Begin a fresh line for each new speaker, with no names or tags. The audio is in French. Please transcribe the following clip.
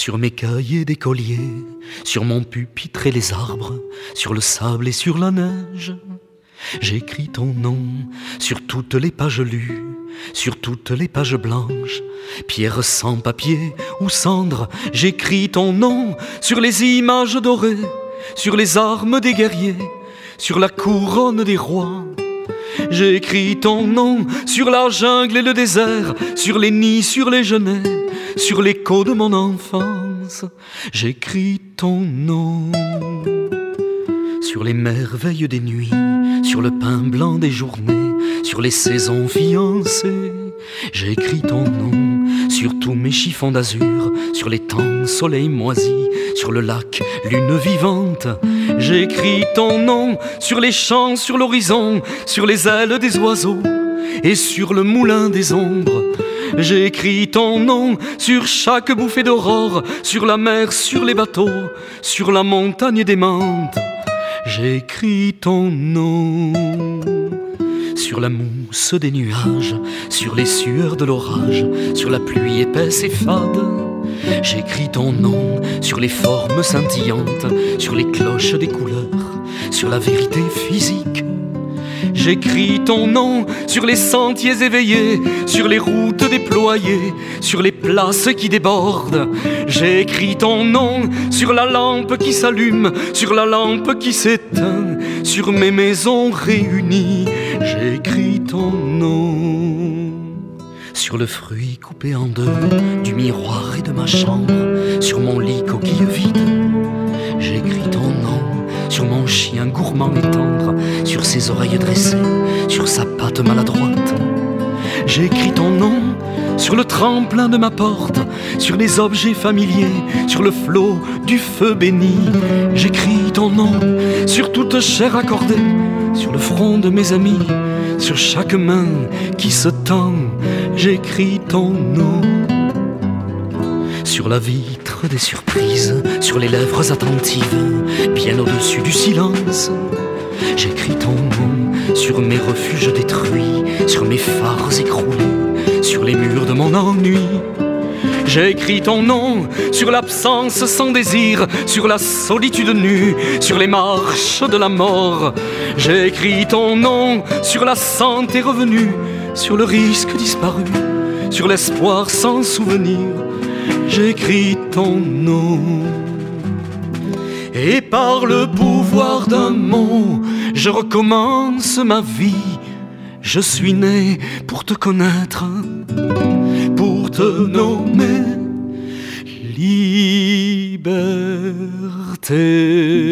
Sur mes cahiers d'écolier, sur mon pupitre et les arbres, sur le sable et sur la neige, j'écris ton nom sur toutes les pages lues, sur toutes les pages blanches. Pierre sans papier ou cendre, j'écris ton nom sur les images dorées, sur les armes des guerriers, sur la couronne des rois. J'écris ton nom sur la jungle et le désert, sur les nids, sur les genêts, sur l'écho de mon enfance. J'écris ton nom sur les merveilles des nuits, sur le pain blanc des journées, sur les saisons fiancées. J'écris ton nom sur tous mes chiffons d'azur, sur les temps soleil moisi, sur le lac lune vivante. J'écris ton nom sur les champs, sur l'horizon, sur les ailes des oiseaux et sur le moulin des ombres. J'écris ton nom sur chaque bouffée d'aurore, sur la mer, sur les bateaux, sur la montagne des menthes. J'écris ton nom sur la mousse des nuages, sur les sueurs de l'orage, sur la pluie épaisse et fade. J'écris ton nom sur les formes scintillantes, sur les cloches des couleurs, sur la vérité physique. J'écris ton nom sur les sentiers éveillés, sur les routes déployées, sur les places qui débordent. J'écris ton nom sur la lampe qui s'allume, sur la lampe qui s'éteint, sur mes maisons réunies. J'écris ton nom sur le fruit coupé en deux du miroir et de ma chambre, sur mon lit coquille vide. J'écris ton nom sur mon chien gourmand et tendre, sur ses oreilles dressées, sur sa patte maladroite. J'écris ton nom sur le tremplin de ma porte, sur les objets familiers, sur le flot du feu béni. J'écris ton nom sur toute chair accordée, sur le front de mes amis, sur chaque main qui se tend. J'écris ton nom sur la vitre des surprises, sur les lèvres attentives, bien au-dessus du silence. J'écris ton nom sur mes refuges détruits, sur mes phares écroulés, sur les murs de mon ennui. J'écris ton nom sur l'absence sans désir, sur la solitude nue, sur les marches de la mort. J'écris ton nom sur la santé revenue, sur le risque disparu, sur l'espoir sans souvenir. J'écris ton nom. Et par le pouvoir d'un mot, je recommence ma vie. Je suis né pour te connaître, pour te nommer liberté.